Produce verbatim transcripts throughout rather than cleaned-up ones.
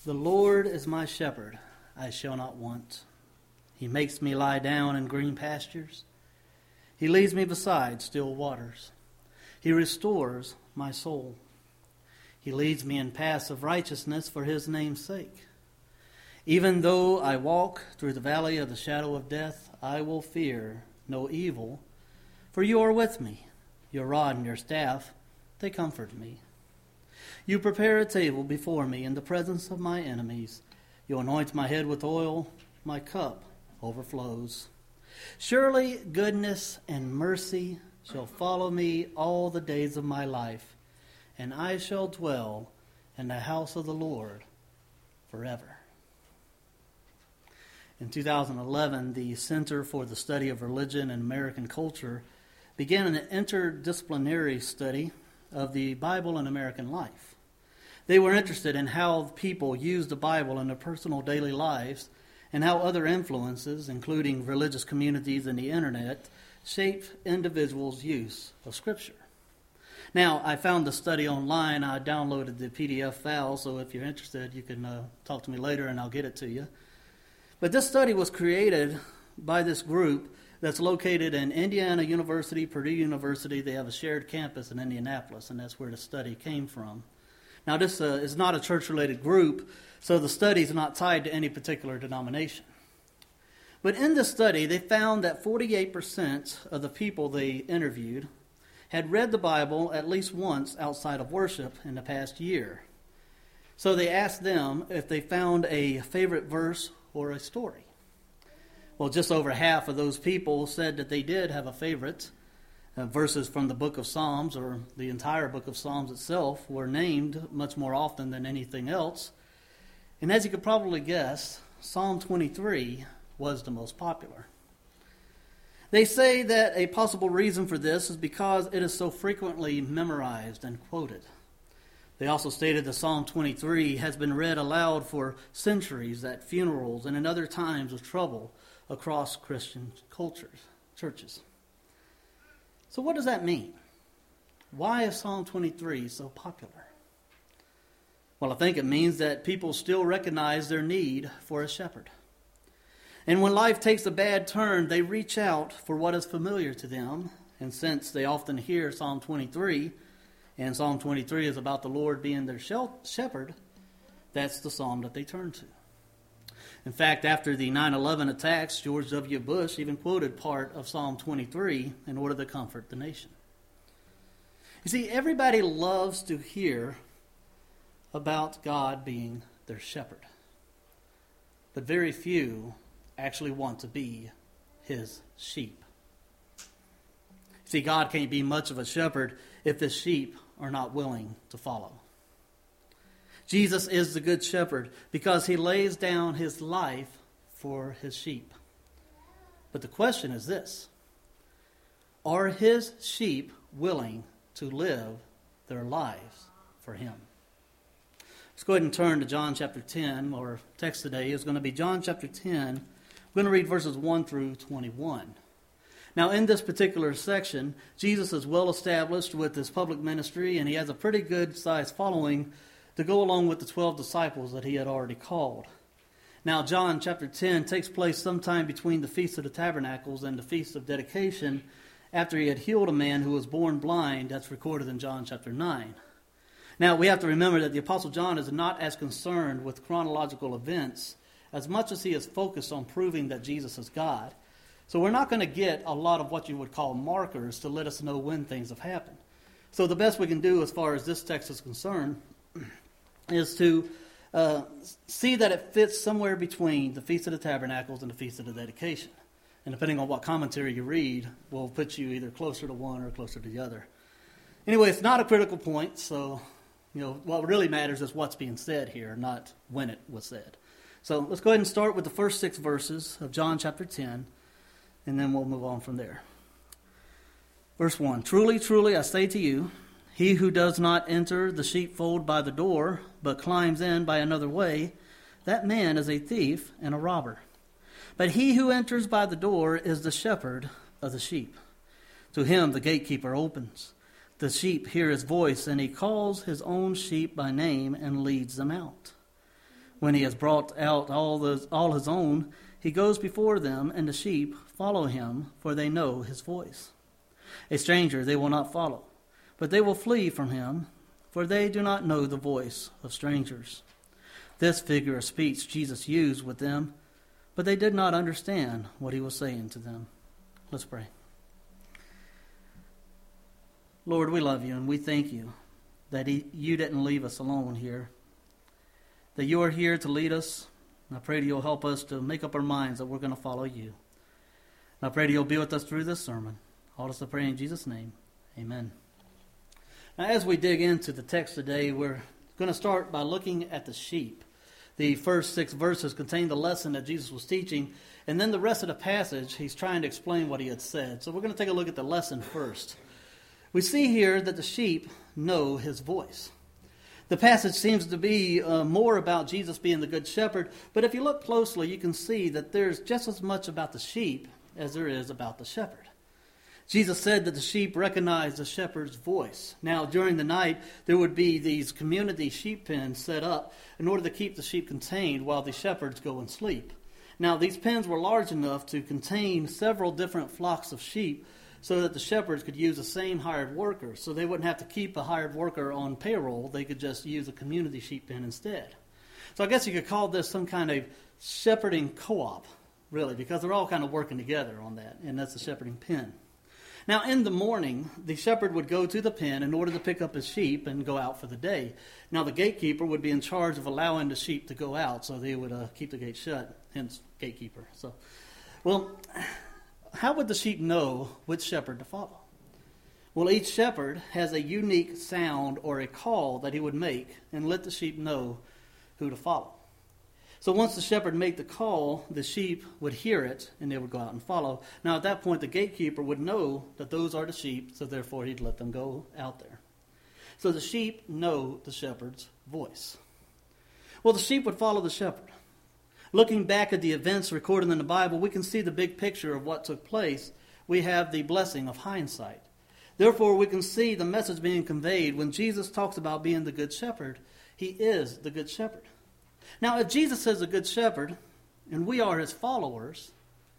The Lord is my shepherd, I shall not want. He makes me lie down in green pastures. He leads me beside still waters. He restores my soul. He leads me in paths of righteousness for his name's sake. Even though I walk through the valley of the shadow of death, I will fear no evil, for you are with me. Your rod and your staff, they comfort me. You prepare a table before me in the presence of my enemies. You anoint my head with oil, my cup overflows. Surely goodness and mercy shall follow me all the days of my life, and I shall dwell in the house of the Lord forever. In two thousand eleven, the Center for the Study of Religion and American Culture began an interdisciplinary study of the Bible and American life. They were interested in how people use the Bible in their personal daily lives and how other influences, including religious communities and the internet, shape individuals' use of Scripture. Now, I found the study online. I downloaded the P D F file, so if you're interested, you can uh, talk to me later and I'll get it to you. But this study was created by this group that's located in Indiana University, Purdue University. They have a shared campus in Indianapolis, and that's where the study came from. Now, this uh, is not a church-related group, so the study is not tied to any particular denomination. But in this study, they found that forty-eight percent of the people they interviewed had read the Bible at least once outside of worship in the past year. So they asked them if they found a favorite verse or a story. Well, just over half of those people said that they did have a favorite. Uh, verses from the book of Psalms, or the entire book of Psalms itself, were named much more often than anything else. And as you could probably guess, Psalm twenty-three was the most popular. They say that a possible reason for this is because it is so frequently memorized and quoted. They also stated that Psalm twenty-three has been read aloud for centuries at funerals and in other times of trouble across Christian cultures, churches. So what does that mean? Why is Psalm twenty-three so popular? Well, I think it means that people still recognize their need for a shepherd. And when life takes a bad turn, they reach out for what is familiar to them. And since they often hear Psalm twenty-three, and Psalm twenty-three is about the Lord being their shepherd, that's the psalm that they turn to. In fact, after the nine eleven attacks, George W. Bush even quoted part of Psalm twenty-three in order to comfort the nation. You see, everybody loves to hear about God being their shepherd, but very few actually want to be his sheep. See, God can't be much of a shepherd if his sheep are not willing to follow. Jesus is the good shepherd because he lays down his life for his sheep. But the question is this: are his sheep willing to live their lives for him? Let's go ahead and turn to John chapter ten. Our text today is going to be John chapter ten. We're going to read verses one through twenty-one. Now, in this particular section, Jesus is well established with his public ministry, and he has a pretty good-sized following to go along with the twelve disciples that he had already called. Now, John chapter ten takes place sometime between the Feast of the Tabernacles and the Feast of Dedication, after he had healed a man who was born blind. That's recorded in John chapter nine. Now, we have to remember that the Apostle John is not as concerned with chronological events as much as he is focused on proving that Jesus is God. So we're not going to get a lot of what you would call markers to let us know when things have happened. So the best we can do as far as this text is concerned is to uh, see that it fits somewhere between the Feast of the Tabernacles and the Feast of the Dedication. And depending on what commentary you read, will put you either closer to one or closer to the other. Anyway, it's not a critical point, so you know what really matters is what's being said here, not when it was said. So let's go ahead and start with the first six verses of John chapter ten, and then we'll move on from there. Verse one, "Truly, truly, I say to you, he who does not enter the sheepfold by the door, but climbs in by another way, that man is a thief and a robber. But he who enters by the door is the shepherd of the sheep. To him the gatekeeper opens. The sheep hear his voice, and he calls his own sheep by name and leads them out. When he has brought out all, those, all his own, he goes before them, and the sheep follow him, for they know his voice. A stranger they will not follow, but they will flee from him, for they do not know the voice of strangers. This figure of speech Jesus used with them, but they did not understand what he was saying to them. Let's pray. Lord, we love you, and we thank you that he, you didn't leave us alone here, that you are here to lead us. And I pray that you'll help us to make up our minds that we're going to follow you. And I pray that you'll be with us through this sermon. All this I pray in Jesus' name. Amen. Now, as we dig into the text today, we're going to start by looking at the sheep. The first six verses contain the lesson that Jesus was teaching, and then the rest of the passage, he's trying to explain what he had said. So we're going to take a look at the lesson first. We see here that the sheep know his voice. The passage seems to be uh, more about Jesus being the good shepherd, but if you look closely, you can see that there's just as much about the sheep as there is about the shepherd. Jesus said that the sheep recognize the shepherd's voice. Now, during the night, there would be these community sheep pens set up in order to keep the sheep contained while the shepherds go and sleep. Now, these pens were large enough to contain several different flocks of sheep so that the shepherds could use the same hired worker. So they wouldn't have to keep a hired worker on payroll. They could just use a community sheep pen instead. So I guess you could call this some kind of shepherding co-op, really, because they're all kind of working together on that, and that's the shepherding pen. Now, in the morning, the shepherd would go to the pen in order to pick up his sheep and go out for the day. Now, the gatekeeper would be in charge of allowing the sheep to go out, so they would uh, keep the gate shut, hence gatekeeper. So, well, how would the sheep know which shepherd to follow? Well, each shepherd has a unique sound or a call that he would make and let the sheep know who to follow. So once the shepherd made the call, the sheep would hear it, and they would go out and follow. Now at that point, the gatekeeper would know that those are the sheep, so therefore he'd let them go out there. So the sheep know the shepherd's voice. Well, the sheep would follow the shepherd. Looking back at the events recorded in the Bible, we can see the big picture of what took place. We have the blessing of hindsight. Therefore, we can see the message being conveyed when Jesus talks about being the good shepherd. He is the good shepherd. Now, if Jesus is a good shepherd, and we are his followers,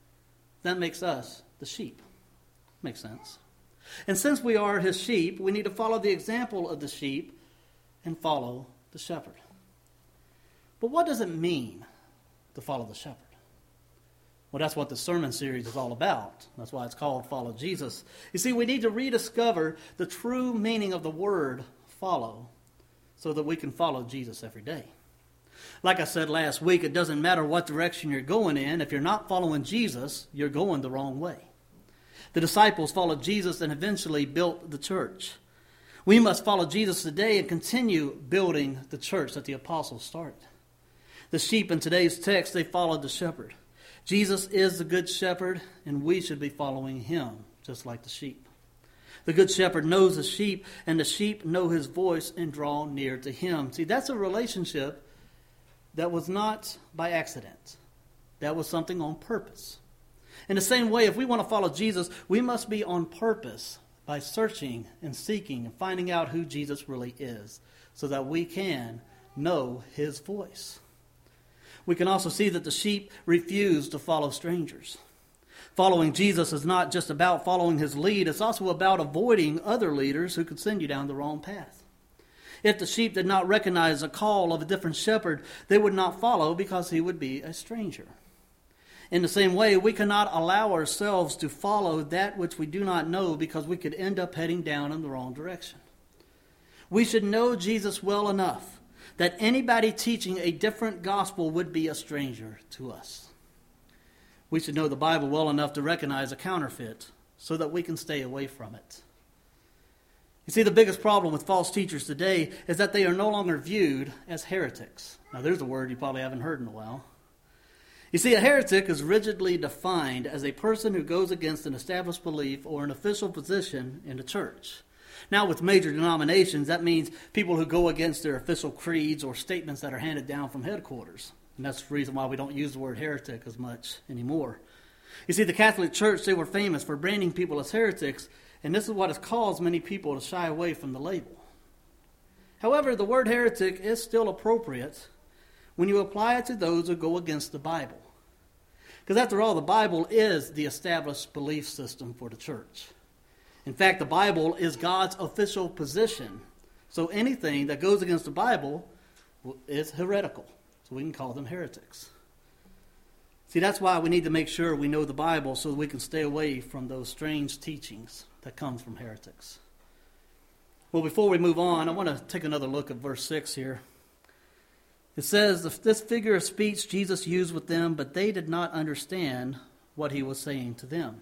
that makes us the sheep. Makes sense. And since we are his sheep, we need to follow the example of the sheep and follow the shepherd. But what does it mean to follow the shepherd? Well, that's what the sermon series is all about. That's why it's called Follow Jesus. You see, we need to rediscover the true meaning of the word follow so that we can follow Jesus every day. Like I said last week, it doesn't matter what direction you're going in. If you're not following Jesus, you're going the wrong way. The disciples followed Jesus and eventually built the church. We must follow Jesus today and continue building the church that the apostles started. The sheep in today's text, they followed the shepherd. Jesus is the good shepherd, and we should be following him, just like the sheep. The good shepherd knows the sheep, and the sheep know his voice and draw near to him. See, that's a relationship that was not by accident. That was something on purpose. In the same way, if we want to follow Jesus, we must be on purpose by searching and seeking and finding out who Jesus really is so that we can know his voice. We can also see that the sheep refuse to follow strangers. Following Jesus is not just about following his lead. It's also about avoiding other leaders who could send you down the wrong path. If the sheep did not recognize the call of a different shepherd, they would not follow because he would be a stranger. In the same way, we cannot allow ourselves to follow that which we do not know because we could end up heading down in the wrong direction. We should know Jesus well enough that anybody teaching a different gospel would be a stranger to us. We should know the Bible well enough to recognize a counterfeit so that we can stay away from it. You see, the biggest problem with false teachers today is that they are no longer viewed as heretics. Now, there's a word you probably haven't heard in a while. You see, a heretic is rigidly defined as a person who goes against an established belief or an official position in the church. Now, with major denominations, that means people who go against their official creeds or statements that are handed down from headquarters. And that's the reason why we don't use the word heretic as much anymore. You see, the Catholic Church, they were famous for branding people as heretics, and this is what has caused many people to shy away from the label. However, the word heretic is still appropriate when you apply it to those who go against the Bible. Because after all, the Bible is the established belief system for the church. In fact, the Bible is God's official position. So anything that goes against the Bible is heretical. So we can call them heretics. See, that's why we need to make sure we know the Bible so that we can stay away from those strange teachings that come from heretics. Well, before we move on, I want to take another look at verse six here. It says, this figure of speech Jesus used with them, but they did not understand what he was saying to them.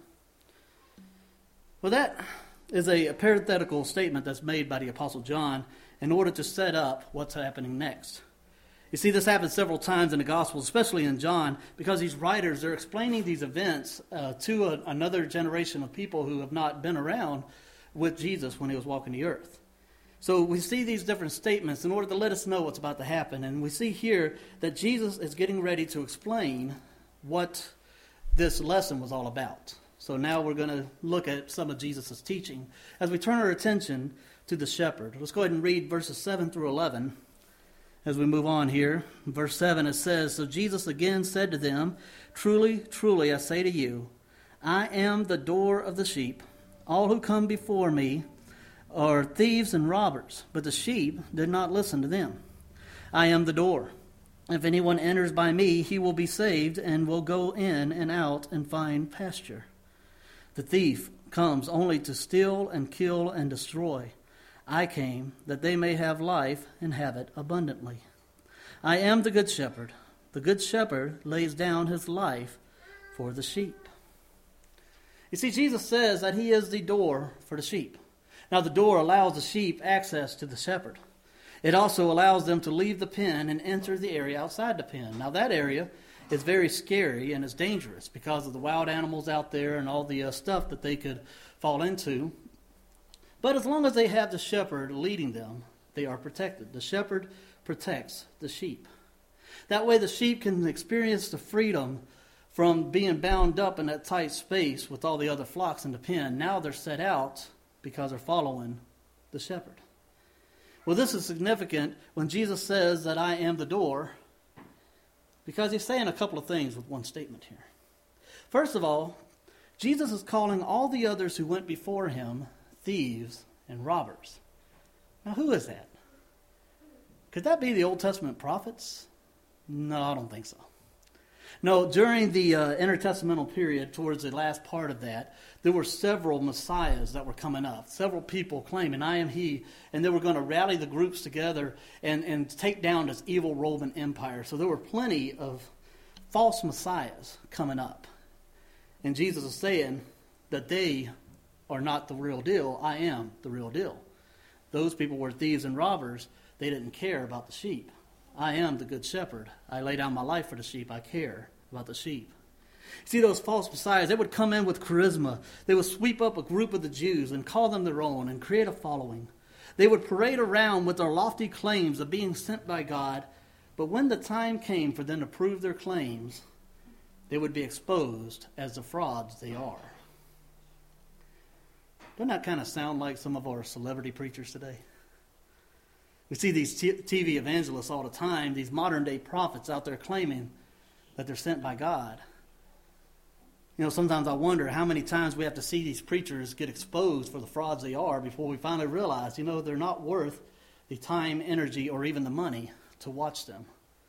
Well, that is a parenthetical statement that's made by the Apostle John in order to set up what's happening next. You see, this happens several times in the Gospels, especially in John, because these writers are explaining these events uh, to a, another generation of people who have not been around with Jesus when he was walking the earth. So we see these different statements in order to let us know what's about to happen. And we see here that Jesus is getting ready to explain what this lesson was all about. So now we're going to look at some of Jesus' teaching as we turn our attention to the shepherd. Let's go ahead and read verses seven through eleven. As we move on here, in verse seven it says, So Jesus again said to them, Truly, truly, I say to you, I am the door of the sheep. All who come before me are thieves and robbers, but the sheep did not listen to them. I am the door. If anyone enters by me, he will be saved and will go in and out and find pasture. The thief comes only to steal and kill and destroy. I came that they may have life and have it abundantly. I am the good shepherd. The good shepherd lays down his life for the sheep. You see, Jesus says that he is the door for the sheep. Now, the door allows the sheep access to the shepherd. It also allows them to leave the pen and enter the area outside the pen. Now, that area is very scary and is dangerous because of the wild animals out there and all the uh, stuff that they could fall into. But as long as they have the shepherd leading them, they are protected. The shepherd protects the sheep. That way the sheep can experience the freedom from being bound up in that tight space with all the other flocks in the pen. Now they're set out because they're following the shepherd. Well, this is significant when Jesus says that I am the door, because he's saying a couple of things with one statement here. First of all, Jesus is calling all the others who went before him thieves and robbers. Now, who is that? Could that be the Old Testament prophets? No, I don't think so. No, during the uh, intertestamental period, towards the last part of that, there were several messiahs that were coming up. Several people claiming, I am he, and they were going to rally the groups together and, and take down this evil Roman Empire. So there were plenty of false messiahs coming up. And Jesus is saying that they are not the real deal. I am the real deal. Those people were thieves and robbers. They didn't care about the sheep. I am the good shepherd. I lay down my life for the sheep. I care about the sheep. See, those false messiahs, they would come in with charisma. They would sweep up a group of the Jews and call them their own and create a following. They would parade around with their lofty claims of being sent by God, but when the time came for them to prove their claims, they would be exposed as the frauds they are. Doesn't that kind of sound like some of our celebrity preachers today? We see these t- TV evangelists all the time, these modern-day prophets out there claiming that they're sent by God. You know, sometimes I wonder how many times we have to see these preachers get exposed for the frauds they are before we finally realize, you know, they're not worth the time, energy, or even the money to watch them.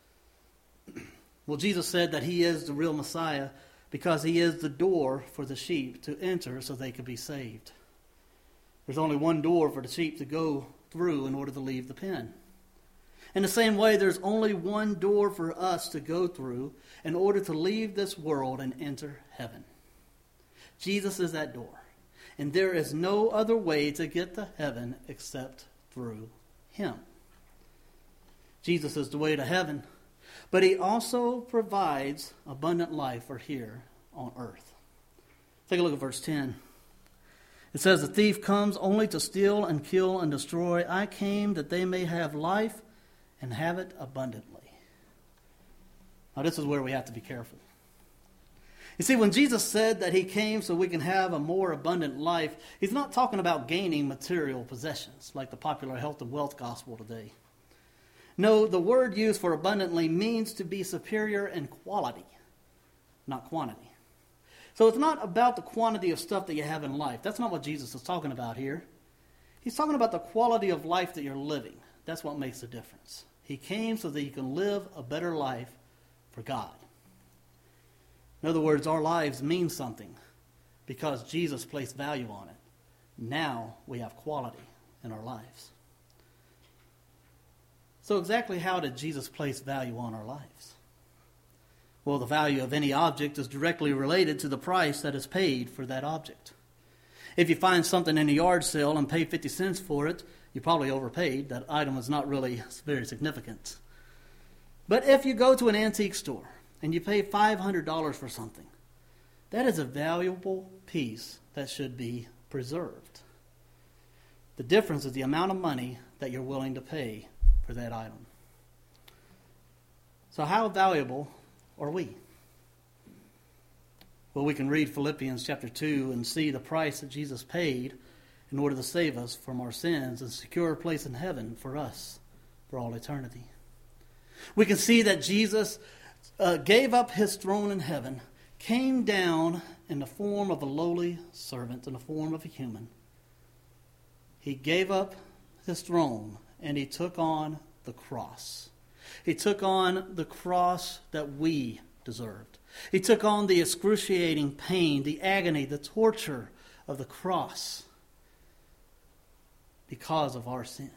Well, Jesus said that he is the real Messiah because he is the door for the sheep to enter so they could be saved. There's only one door for the sheep to go through in order to leave the pen. In the same way, there's only one door for us to go through in order to leave this world and enter heaven. Jesus is that door. And there is no other way to get to heaven except through him. Jesus is the way to heaven, but he also provides abundant life for here on earth. Take a look at verse ten. It says, the thief comes only to steal and kill and destroy. I came that they may have life and have it abundantly. Now, this is where we have to be careful. You see, when Jesus said that he came so we can have a more abundant life, he's not talking about gaining material possessions like the popular health and wealth gospel today. No, the word used for abundantly means to be superior in quality, not quantity. So it's not about the quantity of stuff that you have in life. That's not what Jesus is talking about here. He's talking about the quality of life that you're living. That's what makes the difference. He came so that you can live a better life for God. In other words, our lives mean something because Jesus placed value on it. Now we have quality in our lives. So exactly how did Jesus place value on our lives? Well, the value of any object is directly related to the price that is paid for that object. If you find something in a yard sale and pay fifty cents for it, you probably overpaid. That item is not really very significant. But if you go to an antique store and you pay five hundred dollars for something, that is a valuable piece that should be preserved. The difference is the amount of money that you're willing to pay for that item. So how valuable are we? Well, we can read Philippians chapter two and see the price that Jesus paid in order to save us from our sins and secure a place in heaven for us for all eternity. We can see that Jesus uh, gave up his throne in heaven, came down in the form of a lowly servant, in the form of a human. He gave up his throne and he took on the cross. He took on the cross that we deserved. He took on the excruciating pain, the agony, the torture of the cross because of our sin.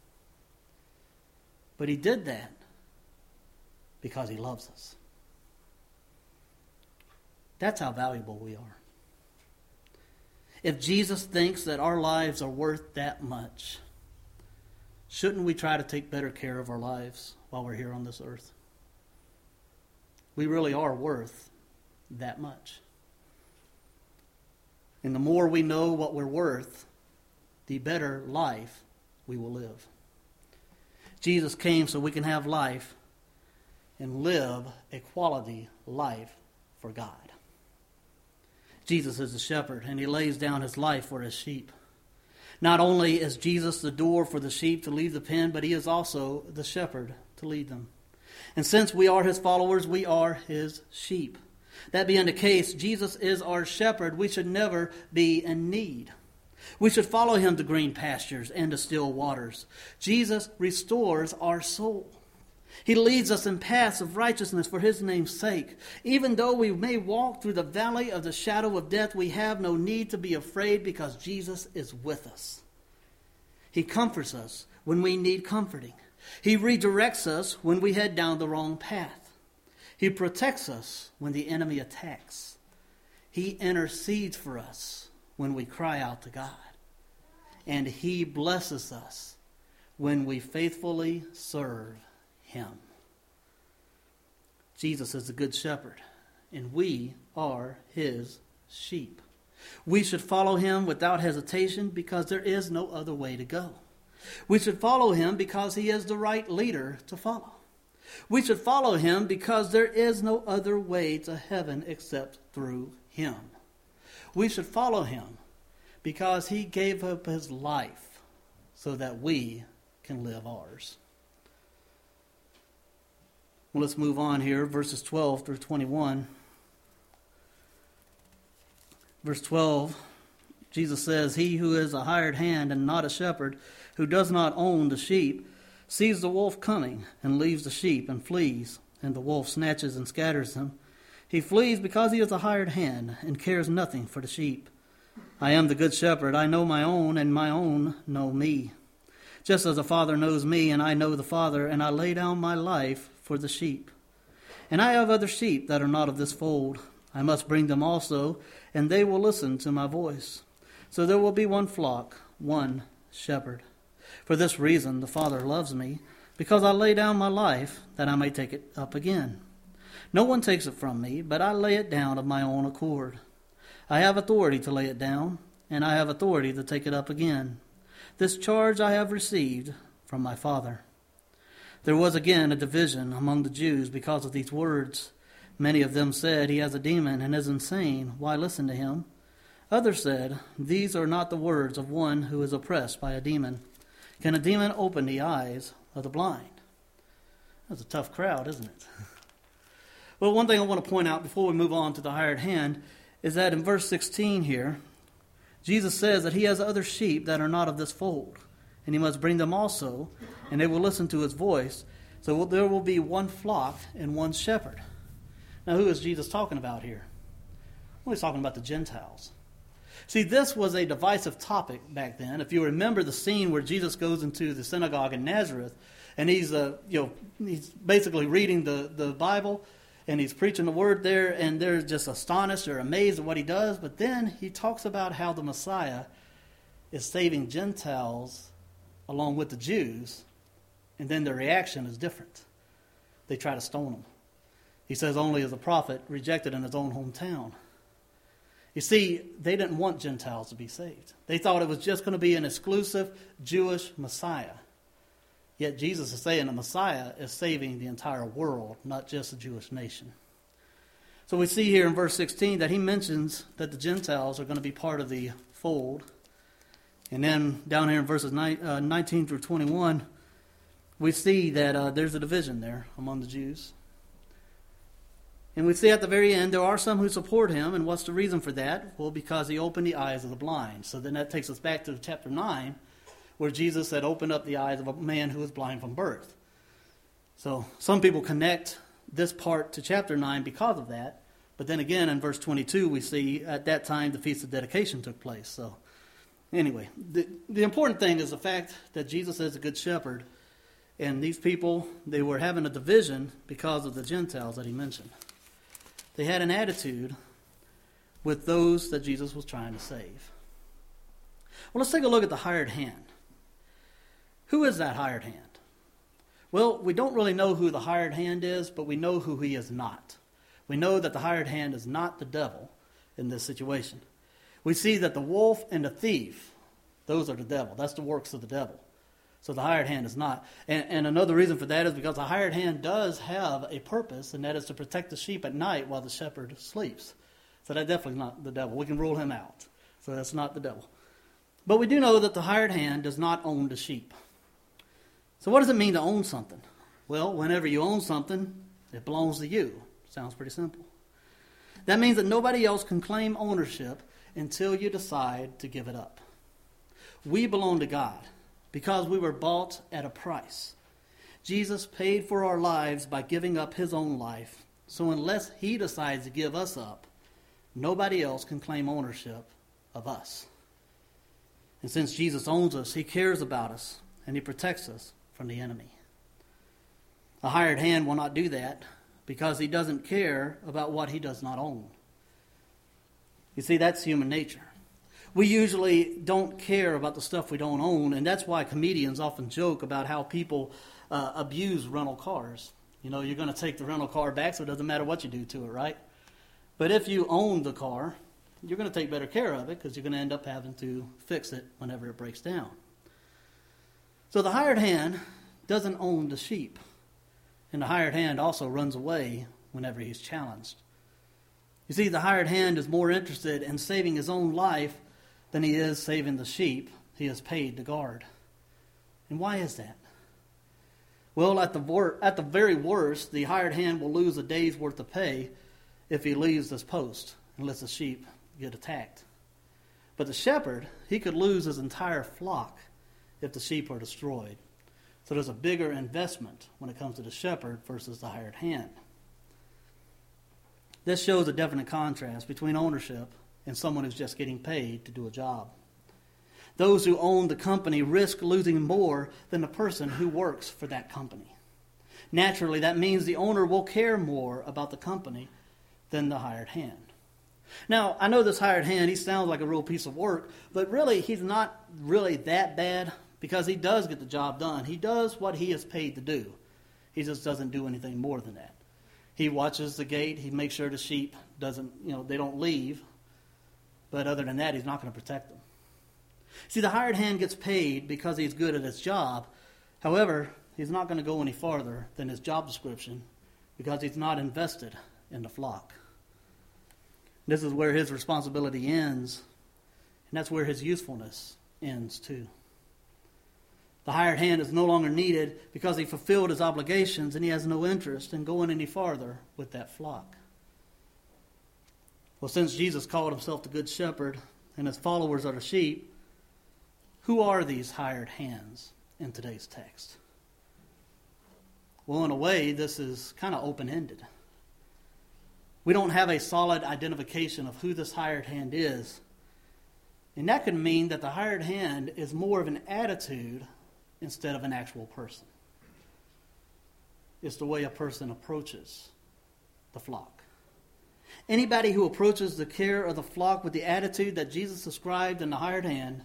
But he did that because he loves us. That's how valuable we are. If Jesus thinks that our lives are worth that much, shouldn't we try to take better care of our lives while we're here on this earth? We really are worth that much. And the more we know what we're worth, the better life we will live. Jesus came so we can have life and live a quality life for God. Jesus is the shepherd, and he lays down his life for his sheep. Not only is Jesus the door for the sheep to leave the pen, but he is also the shepherd to lead them. And since we are his followers, we are his sheep. That being the case, Jesus is our shepherd. We should never be in need. We should follow him to green pastures and to still waters. Jesus restores our soul. He leads us in paths of righteousness for his name's sake. Even though we may walk through the valley of the shadow of death, we have no need to be afraid because Jesus is with us. He comforts us when we need comforting. He redirects us when we head down the wrong path. He protects us when the enemy attacks. He intercedes for us when we cry out to God. And he blesses us when we faithfully serve him. Jesus is the good shepherd, and we are his sheep. We should follow him without hesitation because there is no other way to go. We should follow him because he is the right leader to follow. We should follow him because there is no other way to heaven except through him. We should follow him because he gave up his life so that we can live ours. Well, let's move on here, verses twelve through twenty-one. Verse twelve, Jesus says, "He who is a hired hand and not a shepherd, who does not own the sheep, sees the wolf coming and leaves the sheep and flees, and the wolf snatches and scatters them. He flees because he is a hired hand and cares nothing for the sheep. I am the good shepherd. I know my own, and my own know me. Just as the Father knows me, and I know the Father, and I lay down my life for the sheep. And I have other sheep that are not of this fold. I must bring them also, and they will listen to my voice. So there will be one flock, one shepherd. For this reason the Father loves me, because I lay down my life, that I may take it up again. No one takes it from me, but I lay it down of my own accord. I have authority to lay it down, and I have authority to take it up again. This charge I have received from my Father." There was again a division among the Jews because of these words. Many of them said, "He has a demon and is insane. Why listen to him?" Others said, "These are not the words of one who is oppressed by a demon. Can a demon open the eyes of the blind?" That's a tough crowd, isn't it? Well, one thing I want to point out before we move on to the hired hand is that in verse sixteen here, Jesus says that he has other sheep that are not of this fold, and he must bring them also, and they will listen to his voice. So there will be one flock and one shepherd. Now, who is Jesus talking about here? Well, he's talking about the Gentiles. See, this was a divisive topic back then. If you remember the scene where Jesus goes into the synagogue in Nazareth, and he's, uh, you know, he's basically reading the, the Bible, and he's preaching the word there, and they're just astonished or amazed at what he does. But then he talks about how the Messiah is saving Gentiles along with the Jews, and then their reaction is different. They try to stone him. He says only as a prophet rejected in his own hometown. You see, they didn't want Gentiles to be saved. They thought it was just going to be an exclusive Jewish Messiah. Yet Jesus is saying the Messiah is saving the entire world, not just the Jewish nation. So we see here in verse sixteen that he mentions that the Gentiles are going to be part of the fold. And then down here in verses nineteen through twenty-one, we see that uh, there's a division there among the Jews. And we see at the very end, there are some who support him. And what's the reason for that? Well, because he opened the eyes of the blind. So then that takes us back to chapter nine, where Jesus had opened up the eyes of a man who was blind from birth. So some people connect this part to chapter nine because of that. But then again, in verse twenty-two, we see at that time the Feast of Dedication took place. So anyway, the, the important thing is the fact that Jesus is a good shepherd. And these people, they were having a division because of the Gentiles that he mentioned. They had an attitude with those that Jesus was trying to save. Well, let's take a look at the hired hand. Who is that hired hand? Well, we don't really know who the hired hand is, but we know who he is not. We know that the hired hand is not the devil in this situation. We see that the wolf and the thief, those are the devil. That's the works of the devil. So the hired hand is not. And, and another reason for that is because the hired hand does have a purpose, and that is to protect the sheep at night while the shepherd sleeps. So that's definitely not the devil. We can rule him out. So that's not the devil. But we do know that the hired hand does not own the sheep. So what does it mean to own something? Well, whenever you own something, it belongs to you. Sounds pretty simple. That means that nobody else can claim ownership until you decide to give it up. We belong to God because we were bought at a price. Jesus paid for our lives by giving up his own life. So unless he decides to give us up, nobody else can claim ownership of us. And since Jesus owns us, he cares about us, and he protects us from the enemy. A hired hand will not do that because he doesn't care about what he does not own. You see, that's human nature. We usually don't care about the stuff we don't own, and that's why comedians often joke about how people uh, abuse rental cars. You know, you're going to take the rental car back, so it doesn't matter what you do to it, right? But if you own the car, you're going to take better care of it because you're going to end up having to fix it whenever it breaks down. So the hired hand doesn't own the sheep, and the hired hand also runs away whenever he's challenged. You see, the hired hand is more interested in saving his own life than he is saving the sheep he is paid to guard. And why is that? Well, at the wor- at the very worst, the hired hand will lose a day's worth of pay if he leaves this post and lets the sheep get attacked. But the shepherd, he could lose his entire flock if the sheep are destroyed. So there's a bigger investment when it comes to the shepherd versus the hired hand. This shows a definite contrast between ownership and someone who's just getting paid to do a job. Those who own the company risk losing more than the person who works for that company. Naturally, that means the owner will care more about the company than the hired hand. Now, I know this hired hand, he sounds like a real piece of work, but really he's not really that bad because he does get the job done. He does what he is paid to do. He just doesn't do anything more than that. He watches the gate. He makes sure the sheep doesn't, you know, they don't leave. But other than that, he's not going to protect them. See, the hired hand gets paid because he's good at his job. However, he's not going to go any farther than his job description because he's not invested in the flock. This is where his responsibility ends, and that's where his usefulness ends too. The hired hand is no longer needed because he fulfilled his obligations and he has no interest in going any farther with that flock. Well, since Jesus called himself the Good Shepherd and his followers are the sheep, who are these hired hands in today's text? Well, in a way, this is kind of open-ended. We don't have a solid identification of who this hired hand is. And that could mean that the hired hand is more of an attitude instead of an actual person. It's the way a person approaches the flock. Anybody who approaches the care of the flock with the attitude that Jesus described in the hired hand,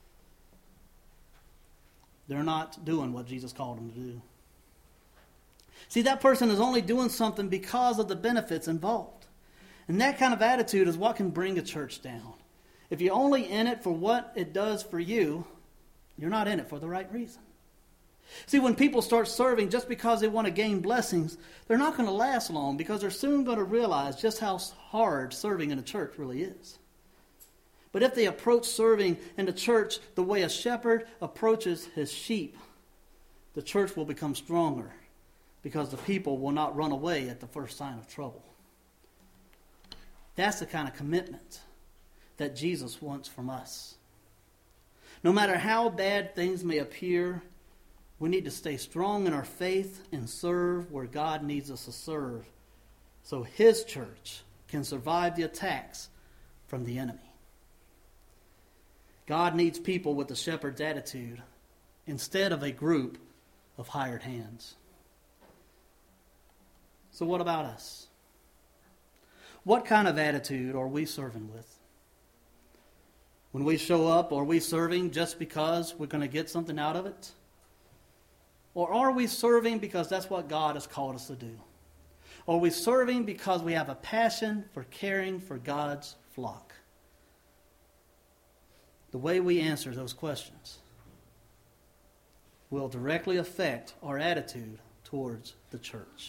they're not doing what Jesus called them to do. See, that person is only doing something because of the benefits involved. And that kind of attitude is what can bring a church down. If you're only in it for what it does for you, you're not in it for the right reason. See, when people start serving just because they want to gain blessings, they're not going to last long because they're soon going to realize just how hard serving in a church really is. But if they approach serving in the church the way a shepherd approaches his sheep, the church will become stronger because the people will not run away at the first sign of trouble. That's the kind of commitment that Jesus wants from us. No matter how bad things may appear, we need to stay strong in our faith and serve where God needs us to serve so his church can survive the attacks from the enemy. God needs people with the shepherd's attitude instead of a group of hired hands. So what about us? What kind of attitude are we serving with? When we show up, are we serving just because we're going to get something out of it? Or are we serving because that's what God has called us to do? Or are we serving because we have a passion for caring for God's flock? The way we answer those questions will directly affect our attitude towards the church.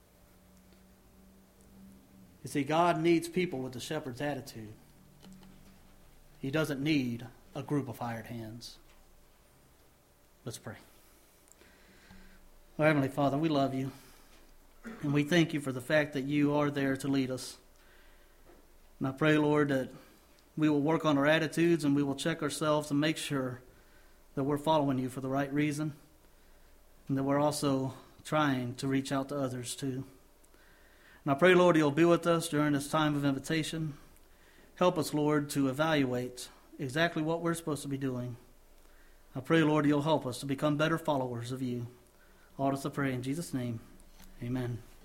You see, God needs people with the shepherd's attitude. He doesn't need a group of hired hands. Let's pray. Our Heavenly Father, we love you. And we thank you for the fact that you are there to lead us. And I pray, Lord, that we will work on our attitudes and we will check ourselves and make sure that we're following you for the right reason. And that we're also trying to reach out to others too. And I pray, Lord, you'll be with us during this time of invitation. Help us, Lord, to evaluate exactly what we're supposed to be doing. I pray, Lord, you'll help us to become better followers of you. All this I pray in Jesus' name. Amen.